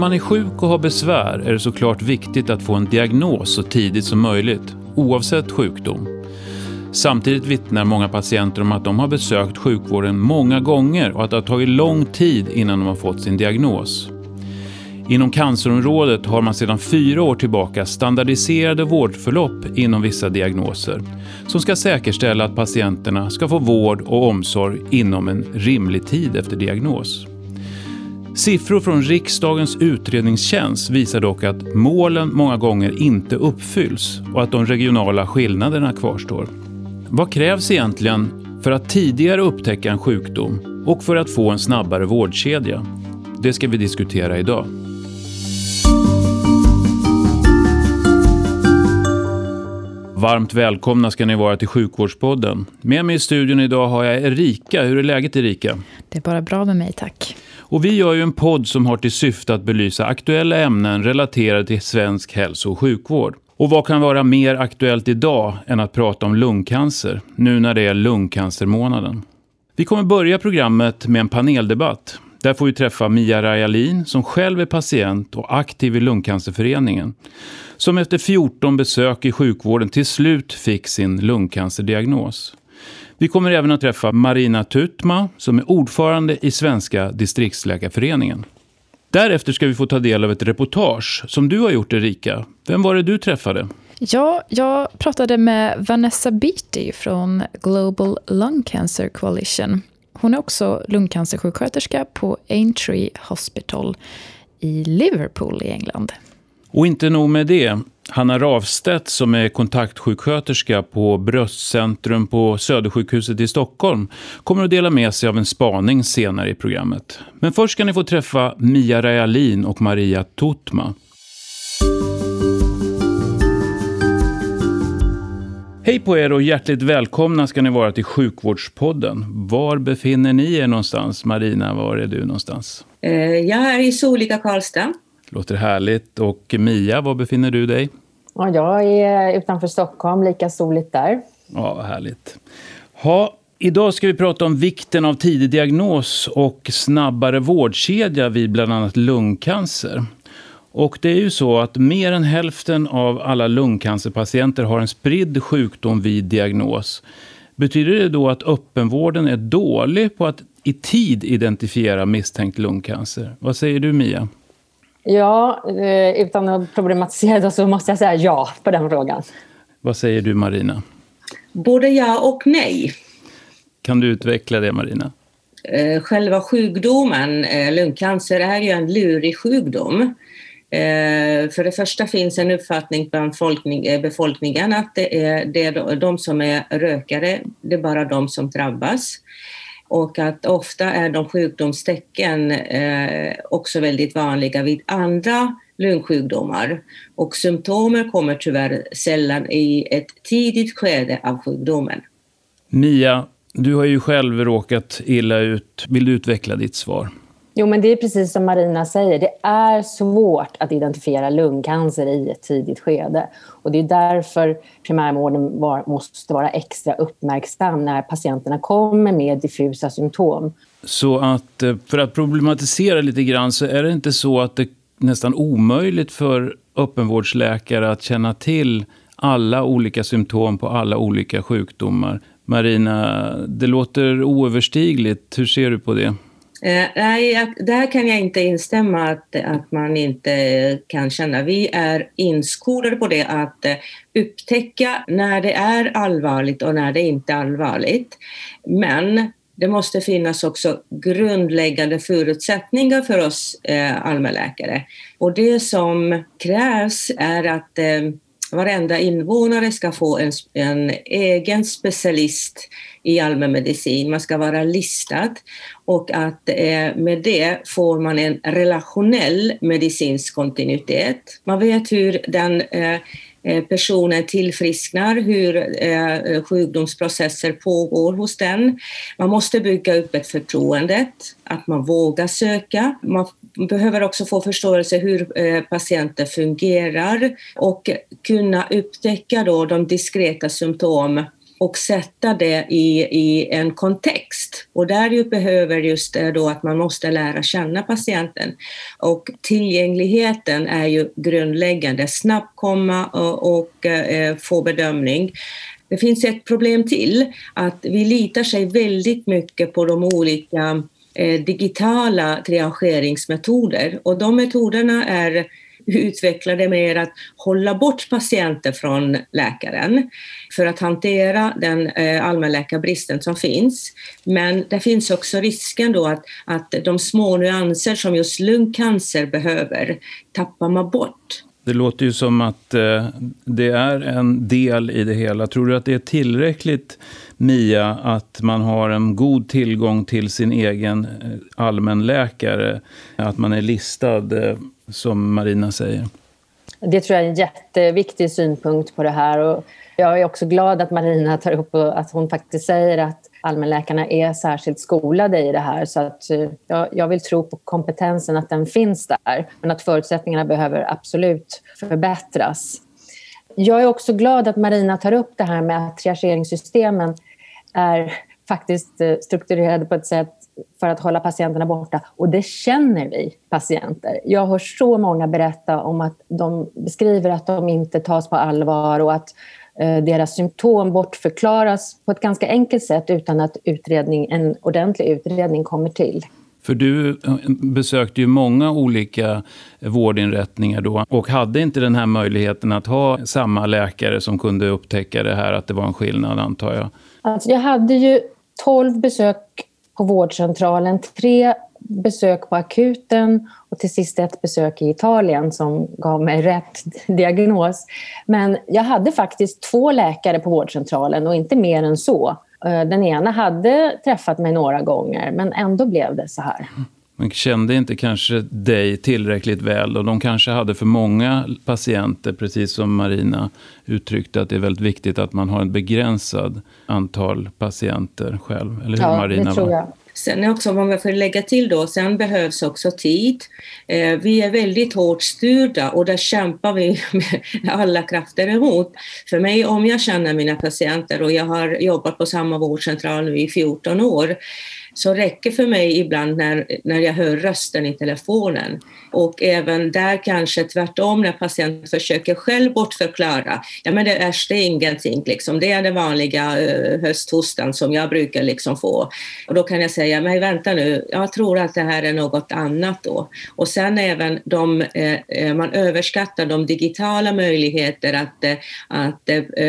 man är sjuk och har besvär är det såklart viktigt att få en diagnos så tidigt som möjligt, oavsett sjukdom. Samtidigt vittnar många patienter om att de har besökt sjukvården många gånger och att det har tagit lång tid innan de har fått sin diagnos. Inom cancerområdet har man sedan 4 år tillbaka standardiserade vårdförlopp inom vissa diagnoser som ska säkerställa att patienterna ska få vård och omsorg inom en rimlig tid efter diagnos. Siffror från riksdagens utredningstjänst visar dock att målen många gånger inte uppfylls och att de regionala skillnaderna kvarstår. Vad krävs egentligen för att tidigare upptäcka en sjukdom och för att få en snabbare vårdkedja? Det ska vi diskutera idag. Varmt välkomna ska ni vara till Sjukvårdspodden. Med mig i studion idag har jag Erika. Hur är läget, Erika? Det är bara bra med mig, tack. Och vi gör ju en podd som har till syfte att belysa aktuella ämnen relaterade till svensk hälso- och sjukvård. Och vad kan vara mer aktuellt idag än att prata om lungcancer, nu när det är lungcancermånaden? Vi kommer börja programmet med en paneldebatt. Där får vi träffa Mia Rajalin som själv är patient och aktiv i Lungcancerföreningen. Som efter 14 besök i sjukvården till slut fick sin lungcancerdiagnos. Vi kommer även att träffa Marina Tutma som är ordförande i Svenska distriktsläkarföreningen. Därefter ska vi få ta del av ett reportage som du har gjort, Erika. Vem var det du träffade? Ja, jag pratade med Vanessa Beatty från Global Lung Cancer Coalition. Hon är också lungcancersjuksköterska på Aintree Hospital i Liverpool i England. Och inte nog med det. Hanna Ravstedt som är kontaktsjuksköterska på Bröstcentrum på Södersjukhuset i Stockholm kommer att dela med sig av en spaning senare i programmet. Men först ska ni få träffa Mia Rajalin och Maria Tutma. Hej på er och hjärtligt välkomna ska ni vara till Sjukvårdspodden. Var befinner ni er någonstans? Marina, var är du någonstans? Jag är i soliga Karlstad. Låter härligt. Och Mia, var befinner du dig? Ja, jag är utanför Stockholm, lika soligt där. Ja, härligt. Idag ska vi prata om vikten av tidig diagnos och snabbare vårdkedja vid bland annat lungcancer. Och det är ju så att mer än hälften av alla lungcancerpatienter har en spridd sjukdom vid diagnos. Betyder det då att öppenvården är dålig på att i tid identifiera misstänkt lungcancer? Vad säger du, Mia? Ja, utan att problematisera det så måste jag säga ja på den frågan. Vad säger du, Marina? Både ja och nej. Kan du utveckla det, Marina? Själva sjukdomen, lungcancer, är ju en lurig sjukdom. För det första finns en uppfattning bland befolkningen att det är de som är rökare, det är bara de som drabbas. Och att ofta är de sjukdomstecken också väldigt vanliga vid andra lungsjukdomar. Och symptomer kommer tyvärr sällan i ett tidigt skede av sjukdomen. Mia, du har ju själv råkat illa ut. Vill du utveckla ditt svar? Jo, men det är precis som Marina säger. Det är svårt att identifiera lungcancer i ett tidigt skede. Och det är därför primärvården måste vara extra uppmärksam när patienterna kommer med diffusa symptom. Så att för att problematisera lite grann så är det inte så att det är nästan omöjligt för öppenvårdsläkare att känna till alla olika symptom på alla olika sjukdomar. Marina, det låter oöverstigligt. Hur ser du på det? Nej, där kan jag inte instämma att man inte kan känna. Vi är inskolade på det att upptäcka när det är allvarligt och när det inte är allvarligt. Men det måste finnas också grundläggande förutsättningar för oss allmänläkare. Och det som krävs är att varenda invånare ska få en egen specialist i allmänmedicin. Man ska vara listad och att med det får man en relationell medicinsk kontinuitet. Man vet hur den personen tillfrisknar, hur sjukdomsprocesser pågår hos den. Man måste bygga upp ett förtroende, att man vågar söka. Man behöver också få förståelse hur patienter fungerar och kunna upptäcka då de diskreta symptom och sätta det i en kontext. Och där behöver just det då att man måste lära känna patienten. Och tillgängligheten är ju grundläggande. Snabbt komma och få bedömning. Det finns ett problem till, att vi litar sig väldigt mycket på de olika digitala triageringsmetoder. Och de metoderna är utvecklade med att hålla bort patienter från läkaren för att hantera den allmänläkarbristen som finns. Men det finns också risken då att de små nyanser som just lungcancer behöver tappar man bort. Det låter ju som att det är en del i det hela. Tror du att det är tillräckligt, Mia, att man har en god tillgång till sin egen allmänläkare? Att man är listad, som Marina säger? Det tror jag är en jätteviktig synpunkt på det här. Och jag är också glad att Marina tar upp att hon faktiskt säger att allmänläkarna är särskilt skolade i det här. Så att jag vill tro på kompetensen, att den finns där. Men att förutsättningarna behöver absolut förbättras. Jag är också glad att Marina tar upp det här med att triageringssystemen är faktiskt strukturerade på ett sätt för att hålla patienterna borta. Och det känner vi patienter. Jag hör så många berätta om att de beskriver att de inte tas på allvar och att deras symptom bortförklaras på ett ganska enkelt sätt utan att en ordentlig utredning kommer till. För du besökte ju många olika vårdinrättningar då och hade inte den här möjligheten att ha samma läkare som kunde upptäcka det här, att det var en skillnad, antar jag. Alltså jag hade ju 12 besök på vårdcentralen, 3 besök på akuten och till sist ett besök i Italien som gav mig rätt diagnos. Men jag hade faktiskt 2 läkare på vårdcentralen och inte mer än så. Den ena hade träffat mig några gånger, men ändå blev det så här. Men kände inte kanske dig tillräckligt väl, och de kanske hade för många patienter, precis som Marina uttryckte, att det är väldigt viktigt att man har ett begränsat antal patienter själv. Eller hur, ja, Marina? Det tror jag. Sen också, om man får lägga till då, sen behövs också tid. Vi är väldigt hårt styrda och där kämpar vi med alla krafter emot. För mig, om jag känner mina patienter och jag har jobbat på samma vårdcentral nu i 14 år, så räcker för mig ibland när jag hör rösten i telefonen. Och även där kanske tvärtom, när patienten försöker själv bortförklara. Ja, men det är ingenting liksom. Det är den vanliga hösthostan som jag brukar liksom få. Och då kan jag säga, men vänta nu, jag tror att det här är något annat då. Och sen även man överskattar de digitala möjligheter att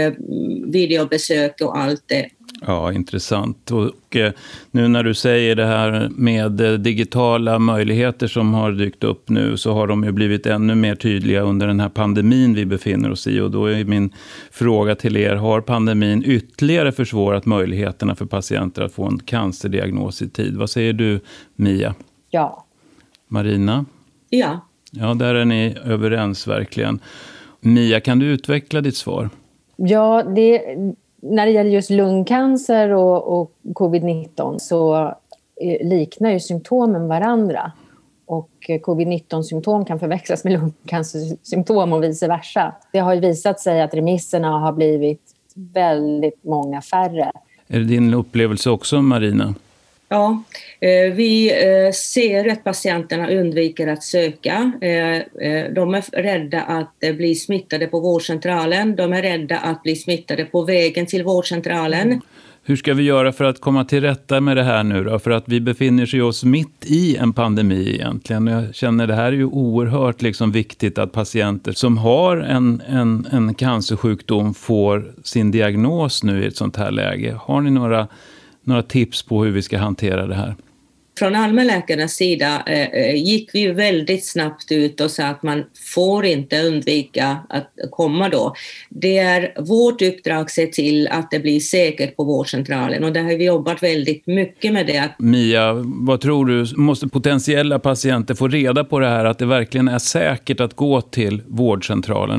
videobesök och allt det. Ja, intressant. Och nu när du säger det här med digitala möjligheter som har dykt upp nu, så har de ju blivit ännu mer tydliga under den här pandemin vi befinner oss i. Och då är min fråga till er, har pandemin ytterligare försvårat möjligheterna för patienter att få en cancerdiagnos i tid? Vad säger du, Mia? Ja. Marina? Ja. Ja, där är ni överens verkligen. Mia, kan du utveckla ditt svar? Ja, när det gäller just lungcancer och covid-19 så liknar ju symptomen varandra. Och covid-19-symptom kan förväxlas med lungcancersymptom och vice versa. Det har ju visat sig att remisserna har blivit väldigt många färre. Är det din upplevelse också, Marina? Ja, vi ser att patienterna undviker att söka. De är rädda att bli smittade på vårdcentralen. De är rädda att bli smittade på vägen till vårdcentralen. Hur ska vi göra för att komma till rätta med det här nu då? För att vi befinner oss mitt i en pandemi egentligen. Jag känner det här är ju oerhört viktigt att patienter som har en cancersjukdom får sin diagnos nu i ett sånt här läge. Har ni några tips på hur vi ska hantera det här? Från allmänläkarnas sida gick vi väldigt snabbt ut och sa att man får inte undvika att komma då. Det är vårt uppdrag att se till att det blir säkert på vårdcentralen, och där har vi jobbat väldigt mycket med det. Mia, vad tror du? Måste potentiella patienter få reda på det här, att det verkligen är säkert att gå till vårdcentralerna?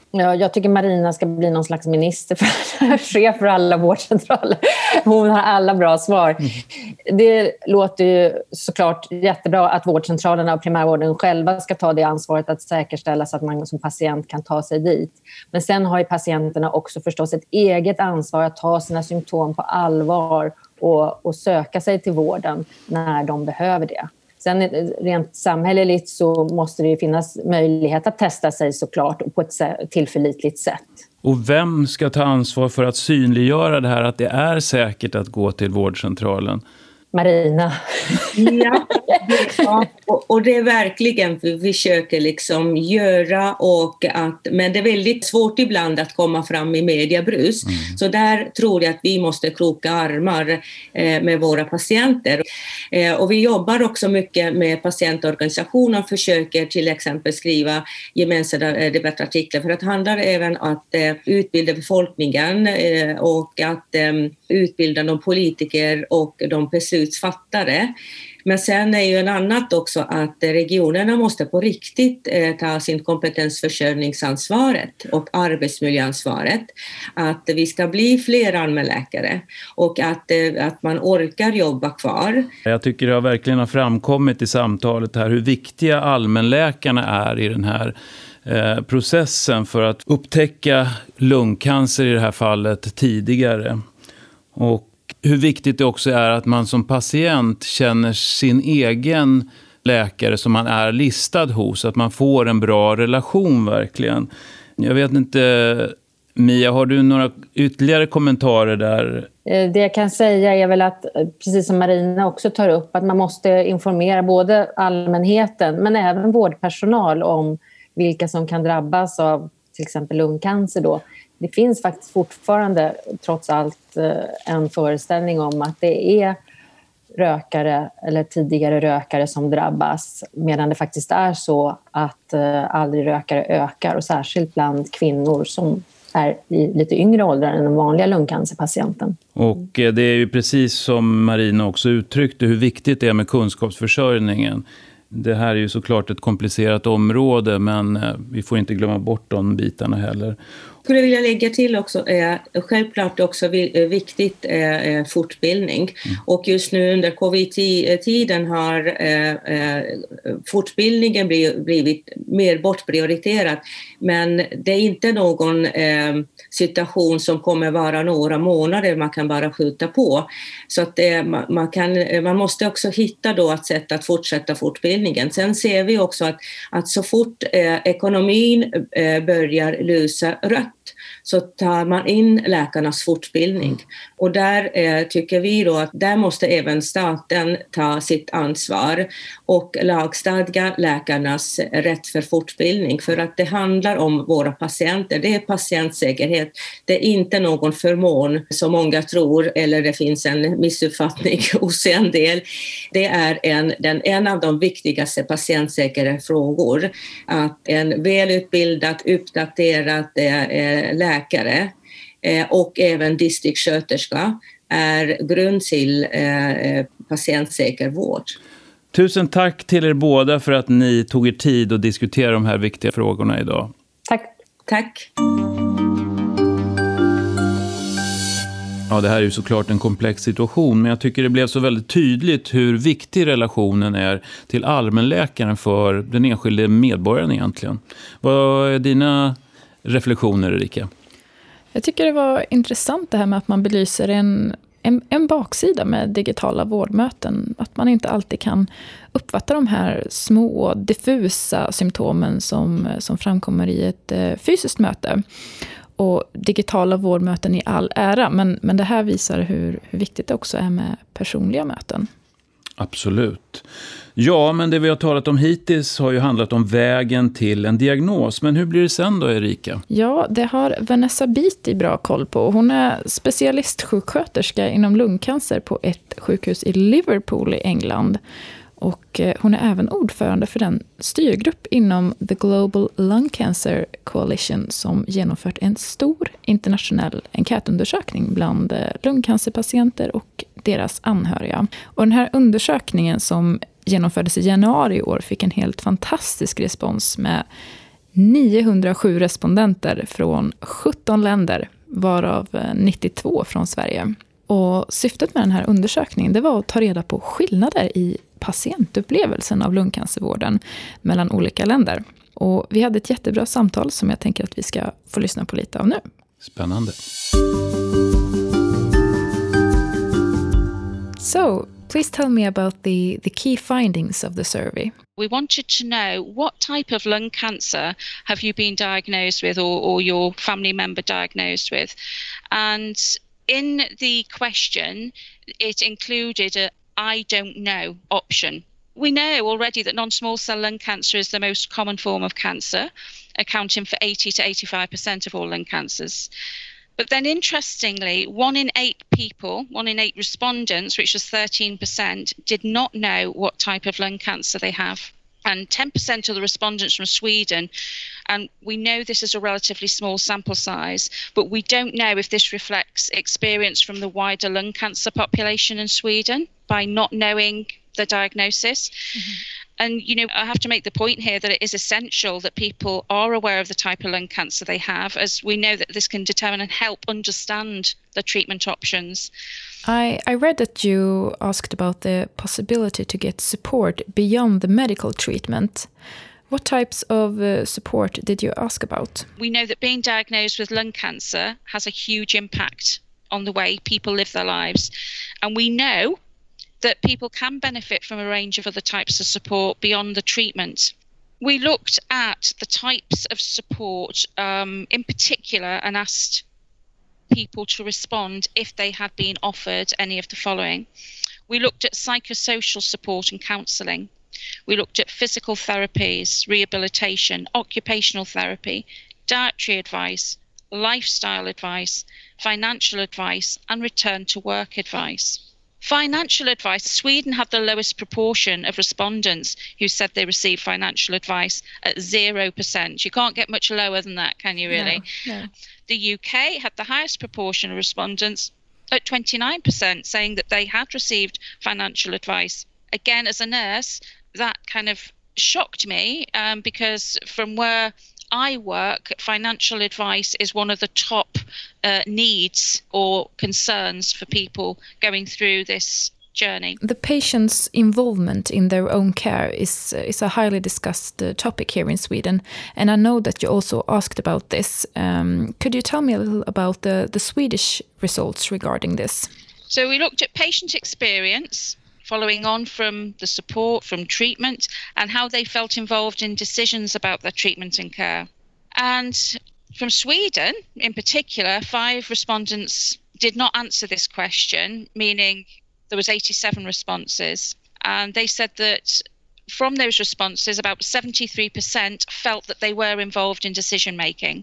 Ja, jag tycker Marina ska bli någon slags minister chef för alla vårdcentraler. Hon har alla bra svar. Det låter ju såklart jättebra att vårdcentralerna och primärvården själva ska ta det ansvaret att säkerställa så att man som patient kan ta sig dit. Men sen har ju patienterna också förstås ett eget ansvar att ta sina symptom på allvar och söka sig till vården när de behöver det. Sen rent samhälleligt så måste det ju finnas möjlighet att testa sig såklart på ett tillförlitligt sätt. Och vem ska ta ansvar för att synliggöra det här att det är säkert att gå till vårdcentralen? Marina. Ja, och det är verkligen vi försöker liksom göra men det är väldigt svårt ibland att komma fram i mediebrus. Så där tror jag att vi måste kroka armar med våra patienter. Och vi jobbar också mycket med patientorganisationer och försöker till exempel skriva gemensamma debattartiklar för att det handlar även om att utbilda befolkningen och att utbilda de politiker och de beslutsfattare. Men sen är ju en annat också att regionerna måste på riktigt ta sin kompetensförsörjningsansvaret och arbetsmiljöansvaret. Att vi ska bli fler allmänläkare och att man orkar jobba kvar. Jag tycker det verkligen har framkommit i samtalet här hur viktiga allmänläkarna är i den här processen för att upptäcka lungcancer i det här fallet tidigare. Och hur viktigt det också är att man som patient känner sin egen läkare som man är listad hos. Att man får en bra relation verkligen. Jag vet inte, Mia, har du några ytterligare kommentarer där? Det jag kan säga är väl att, precis som Marina också tar upp, att man måste informera både allmänheten men även vårdpersonal om vilka som kan drabbas av till exempel lungcancer då. Det finns faktiskt fortfarande trots allt en föreställning om att det är rökare eller tidigare rökare som drabbas, medan det faktiskt är så att aldrig rökare ökar, och särskilt bland kvinnor som är i lite yngre åldrar än den vanliga lungcancerpatienten. Och det är ju precis som Marina också uttryckte hur viktigt det är med kunskapsförsörjningen. Det här är ju såklart ett komplicerat område, men vi får inte glömma bort de bitarna heller. Jag skulle vilja lägga till också, självklart också viktigt fortbildning. Och just nu under covid-tiden har fortbildningen blivit mer bortprioriterat. Men det är inte någon situation som kommer vara några månader man kan bara skjuta på. Så att man måste också hitta då ett sätt att fortsätta fortbildningen. Sen ser vi också att så fort ekonomin börjar lysa rött så tar man in läkarnas fortbildning. Och där tycker vi då att där måste även staten ta sitt ansvar och lagstadga läkarnas rätt för fortbildning. För att det handlar om våra patienter. Det är patientsäkerhet. Det är inte någon förmån som många tror, eller det finns en missuppfattning hos en del. Det är en av de viktigaste patientsäkra frågor. Att en välutbildad, uppdaterad läkare och även distriktssköterska är grund till patientsäker vård. Tusen tack till er båda för att ni tog er tid att diskutera de här viktiga frågorna idag. Tack. Ja, det här är ju såklart en komplex situation, men jag tycker det blev så väldigt tydligt hur viktig relationen är till allmänläkaren för den enskilde medborgaren egentligen. Vad är dina reflektioner, Erika? Jag tycker det var intressant det här med att man belyser en baksida med digitala vårdmöten. Att man inte alltid kan uppfatta de här små diffusa symptomen som framkommer i ett fysiskt möte. Och digitala vårdmöten i all ära, men det här visar hur viktigt det också är med personliga möten. Absolut. Ja, men det vi har talat om hittills har ju handlat om vägen till en diagnos. Men hur blir det sen då, Erika? Ja, det har Vanessa Beatty bra koll på. Hon är specialistsjuksköterska inom lungcancer på ett sjukhus i Liverpool i England. Och hon är även ordförande för den styrgrupp inom The Global Lung Cancer Coalition som genomfört en stor internationell enkätundersökning bland lungcancerpatienter och deras anhöriga. Och den här undersökningen som genomfördes i januari i år fick en helt fantastisk respons med 907 respondenter från 17 länder, varav 92 från Sverige. Och syftet med den här undersökningen, det var att ta reda på skillnader i patientupplevelsen av lungcancervården mellan olika länder. Och vi hade ett jättebra samtal som jag tänker att vi ska få lyssna på lite av nu. Spännande. So, please tell me about the key findings of the survey. We wanted to know what type of lung cancer have you been diagnosed with or your family member diagnosed with. And in the question, it included a I don't know option. We know already that non-small cell lung cancer is the most common form of cancer, accounting for 80 to 85% of all lung cancers. But then interestingly, 1 in 8 people, 1 in 8 respondents, which was 13%, did not know what type of lung cancer they have. And 10% of the respondents from Sweden, and we know this is a relatively small sample size, but we don't know if this reflects experience from the wider lung cancer population in Sweden by not knowing the diagnosis. And, you know, I have to make the point here that it is essential that people are aware of the type of lung cancer they have, as we know that this can determine and help understand the treatment options. I read that you asked about the possibility to get support beyond the medical treatment. What types of support did you ask about? We know that being diagnosed with lung cancer has a huge impact on the way people live their lives. And we know that people can benefit from a range of other types of support beyond the treatment. We looked at the types of support in particular and asked people to respond if they had been offered any of the following. We looked at psychosocial support and counselling. We looked at physical therapies, rehabilitation, occupational therapy, dietary advice, lifestyle advice, financial advice, and return to work advice. Financial advice, Sweden had the lowest proportion of respondents who said they received financial advice at 0%. You can't get much lower than that, can you really? No. The UK had the highest proportion of respondents at 29%, saying that they had received financial advice. Again, as a nurse, that kind of shocked me because from where I work, financial advice is one of the top needs or concerns for people going through this journey. The patient's involvement in their own care is a highly discussed topic here in Sweden, and I know that you also asked about this. Could you tell me a little about the Swedish results regarding this? So we looked at patient experience, following on from the support, from treatment, and how they felt involved in decisions about their treatment and care. And from Sweden, in particular, 5 respondents did not answer this question, meaning there was 87 responses. And they said that from those responses, about 73% felt that they were involved in decision-making.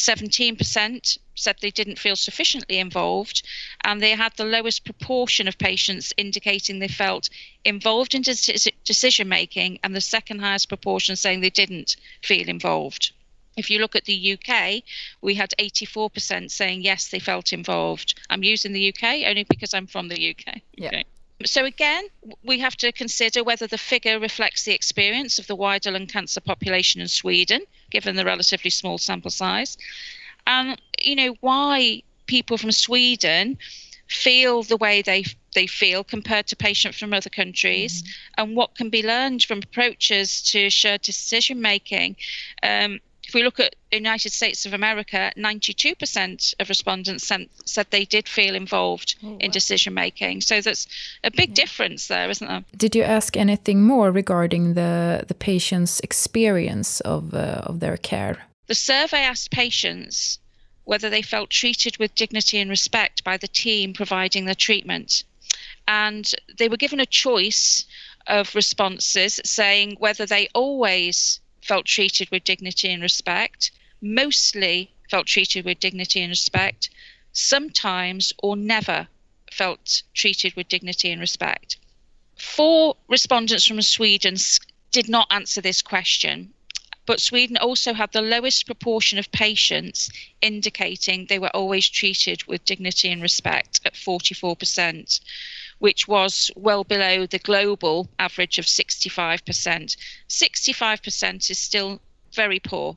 17% said they didn't feel sufficiently involved, and they had the lowest proportion of patients indicating they felt involved in decision-making, and the second highest proportion saying they didn't feel involved. If you look at the UK, we had 84% saying yes, they felt involved. I'm using the UK only because I'm from the UK. Yeah. Okay. So again, we have to consider whether the figure reflects the experience of the wider lung cancer population in Sweden, given the relatively small sample size, and you know why people from Sweden feel the way they feel compared to patients from other countries, and what can be learned from approaches to shared decision making. If we look at the United States of America, 92% of respondents said they did feel involved in decision making. So that's a big difference there, isn't there? Did you ask anything more regarding the patient's experience of their care? The survey asked patients whether they felt treated with dignity and respect by the team providing their treatment. And they were given a choice of responses saying whether they always felt treated with dignity and respect, mostly felt treated with dignity and respect, sometimes or never felt treated with dignity and respect. 4 respondents from Sweden did not answer this question, but Sweden also had the lowest proportion of patients indicating they were always treated with dignity and respect at 44%, which was well below the global average of 65%. 65% is still very poor.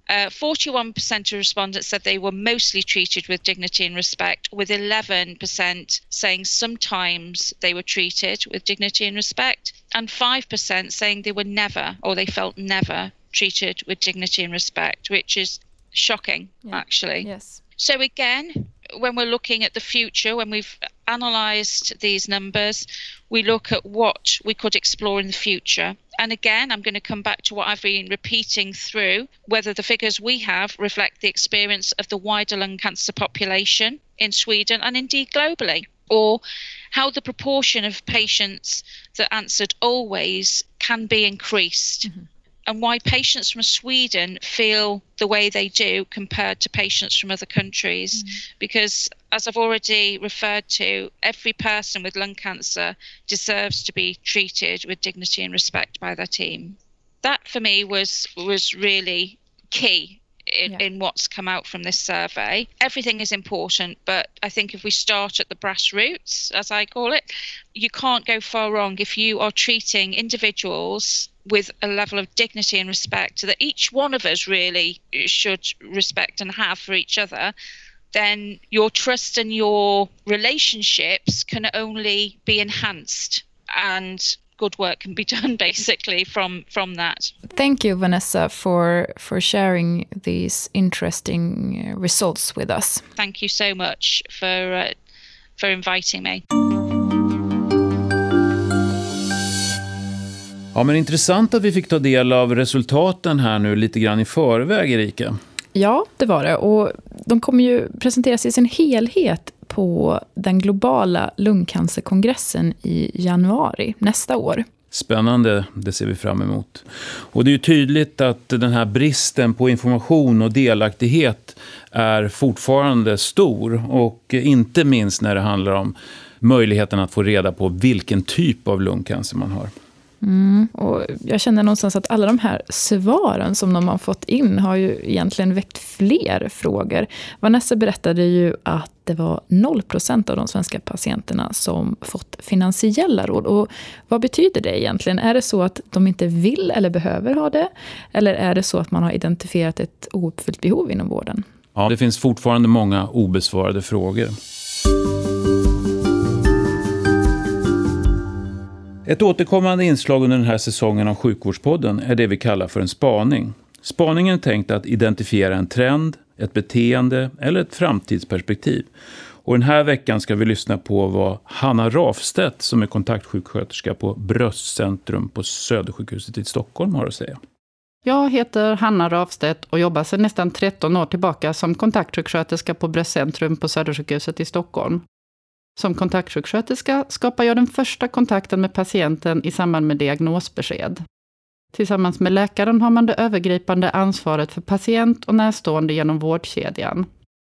41% of respondents said they were mostly treated with dignity and respect, with 11% saying sometimes they were treated with dignity and respect, and 5% saying they were never, or they felt never, treated with dignity and respect, which is shocking, actually. Yes. So again, when we're looking at the future, when we've analysed these numbers, we look at what we could explore in the future. And again, I'm going to come back to what I've been repeating through, whether the figures we have reflect the experience of the wider lung cancer population in Sweden and indeed globally, or how the proportion of patients that answered always can be increased. Mm-hmm. And why patients from Sweden feel the way they do compared to patients from other countries. Because, as I've already referred to, every person with lung cancer deserves to be treated with dignity and respect by their team. That, for me, was really key in what's come out from this survey. Everything is important, but I think if we start at the brass roots, as I call it, you can't go far wrong if you are treating individuals with a level of dignity and respect that each one of us really should respect and have for each other. Then your trust and your relationships can only be enhanced, and good work can be done basically from that. Thank you, Vanessa, for sharing these interesting results with us. Thank you so much for inviting me. Ja, men intressant att vi fick ta del av resultaten här nu lite grann i förväg, Erika. Ja, det var det. Och de kommer ju presenteras i sin helhet på den globala lungcancerkongressen i januari nästa år. Spännande, det ser vi fram emot. Och det är ju tydligt att den här bristen på information och delaktighet är fortfarande stor. Och inte minst när det handlar om möjligheten att få reda på vilken typ av lungcancer man har. Och jag känner någonstans att alla de här svaren som de har fått in har ju egentligen väckt fler frågor. Vanessa berättade ju att det var 0% av de svenska patienterna som fått finansiella råd. Och vad betyder det egentligen? Är det så att de inte vill eller behöver ha det? Eller är det så att man har identifierat ett ouppfyllt behov inom vården? Ja, det finns fortfarande många obesvarade frågor. Ett återkommande inslag under den här säsongen av Sjukvårdspodden är det vi kallar för en spaning. Spaningen är tänkt att identifiera en trend, ett beteende eller ett framtidsperspektiv. Och den här veckan ska vi lyssna på vad Hanna Rafstedt, som är kontaktsjuksköterska på Bröstcentrum på Södersjukhuset i Stockholm, har att säga. Jag heter Hanna Rafstedt och jobbar sedan nästan 13 år tillbaka som kontaktsjuksköterska på Bröstcentrum på Södersjukhuset i Stockholm. Som kontaktsjuksköterska skapar jag den första kontakten med patienten i samband med diagnosbesked. Tillsammans med läkaren har man det övergripande ansvaret för patient och närstående genom vårdkedjan.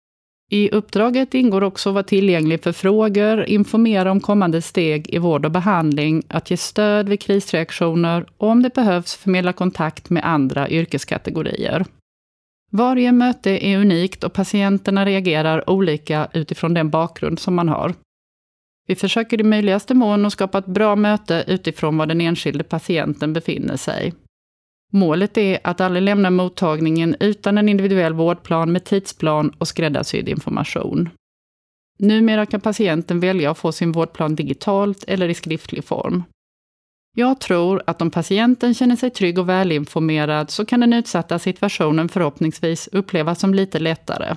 I uppdraget ingår också att vara tillgänglig för frågor, informera om kommande steg i vård och behandling, att ge stöd vid krisreaktioner och om det behövs förmedla kontakt med andra yrkeskategorier. Varje möte är unikt och patienterna reagerar olika utifrån den bakgrund som man har. Vi försöker i möjligaste mån att skapa ett bra möte utifrån var den enskilde patienten befinner sig. Målet är att aldrig lämna mottagningen utan en individuell vårdplan med tidsplan och skräddarsydd information. Numera kan patienten välja att få sin vårdplan digitalt eller i skriftlig form. Jag tror att om patienten känner sig trygg och välinformerad så kan den utsatta situationen förhoppningsvis upplevas som lite lättare.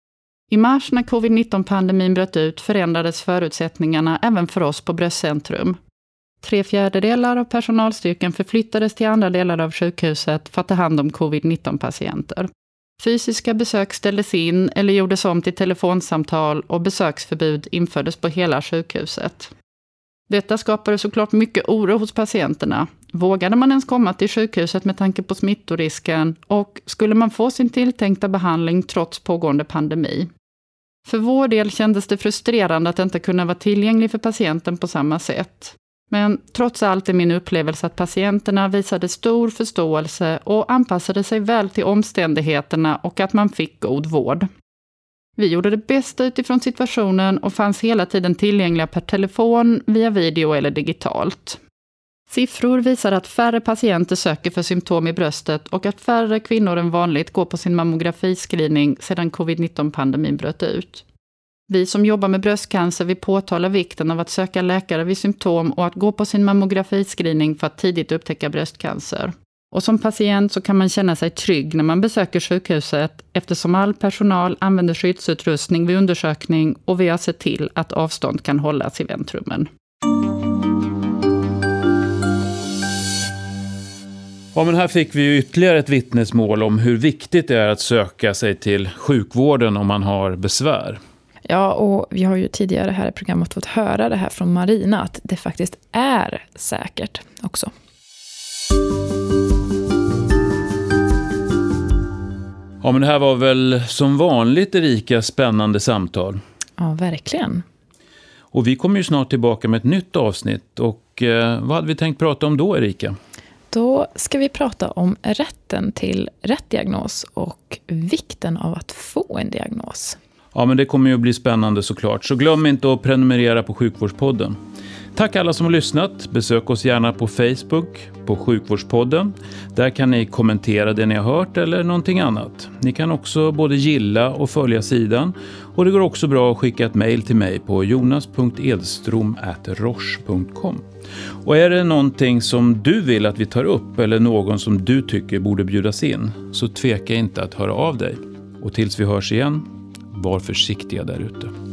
I mars när covid-19-pandemin bröt ut förändrades förutsättningarna även för oss på Bröstcentrum. 3/4 av personalstyrkan förflyttades till andra delar av sjukhuset för att ta hand om covid-19-patienter. Fysiska besök ställdes in eller gjordes om till telefonsamtal och besöksförbud infördes på hela sjukhuset. Detta skapade såklart mycket oro hos patienterna. Vågade man ens komma till sjukhuset med tanke på smittorisken och skulle man få sin tilltänkta behandling trots pågående pandemi? För vår del kändes det frustrerande att inte kunna vara tillgänglig för patienten på samma sätt. Men trots allt är min upplevelse att patienterna visade stor förståelse och anpassade sig väl till omständigheterna och att man fick god vård. Vi gjorde det bästa utifrån situationen och fanns hela tiden tillgängliga per telefon, via video eller digitalt. Siffror visar att färre patienter söker för symptom i bröstet och att färre kvinnor än vanligt går på sin mammografiscreening sedan covid-19-pandemin bröt ut. Vi som jobbar med bröstcancer vill påtala vikten av att söka läkare vid symptom och att gå på sin mammografiscreening för att tidigt upptäcka bröstcancer. Och som patient så kan man känna sig trygg när man besöker sjukhuset eftersom all personal använder skyddsutrustning vid undersökning och vi har sett till att avstånd kan hållas i väntrummen. Ja, men här fick vi ju ytterligare ett vittnesmål om hur viktigt det är att söka sig till sjukvården om man har besvär. Ja, och vi har ju tidigare här i programmet fått höra det här från Marina att det faktiskt är säkert också. Ja, men det här var väl som vanligt Erika spännande samtal. Ja, verkligen. Och vi kommer ju snart tillbaka med ett nytt avsnitt. Och vad hade vi tänkt prata om då, Erika? Då ska vi prata om rätten till rätt diagnos och vikten av att få en diagnos. Ja, men det kommer ju att bli spännande såklart. Så glöm inte att prenumerera på Sjukvårdspodden. Tack alla som har lyssnat. Besök oss gärna på Facebook, på Sjukvårdspodden. Där kan ni kommentera det ni har hört eller någonting annat. Ni kan också både gilla och följa sidan. Och det går också bra att skicka ett mejl till mig på jonas.edstrom@roche.com. Och är det någonting som du vill att vi tar upp eller någon som du tycker borde bjudas in, så tveka inte att höra av dig. Och tills vi hörs igen, var försiktiga där ute.